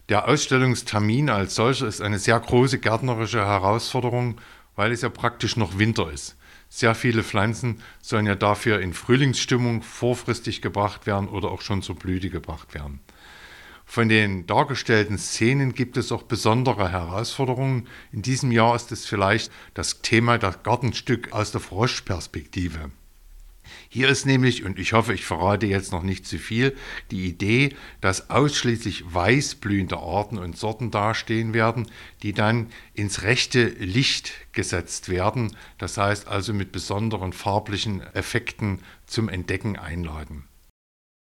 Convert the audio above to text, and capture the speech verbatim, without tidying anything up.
Der Ausstellungstermin als solcher ist eine sehr große gärtnerische Herausforderung, weil es ja praktisch noch Winter ist. Sehr viele Pflanzen sollen ja dafür in Frühlingsstimmung vorfristig gebracht werden oder auch schon zur Blüte gebracht werden. Von den dargestellten Szenen gibt es auch besondere Herausforderungen. In diesem Jahr ist es vielleicht das Thema das Gartenstück aus der Froschperspektive. Hier ist nämlich, und ich hoffe, ich verrate jetzt noch nicht zu viel, die Idee, dass ausschließlich weiß blühende Arten und Sorten dastehen werden, die dann ins rechte Licht gesetzt werden, das heißt also mit besonderen farblichen Effekten zum Entdecken einladen.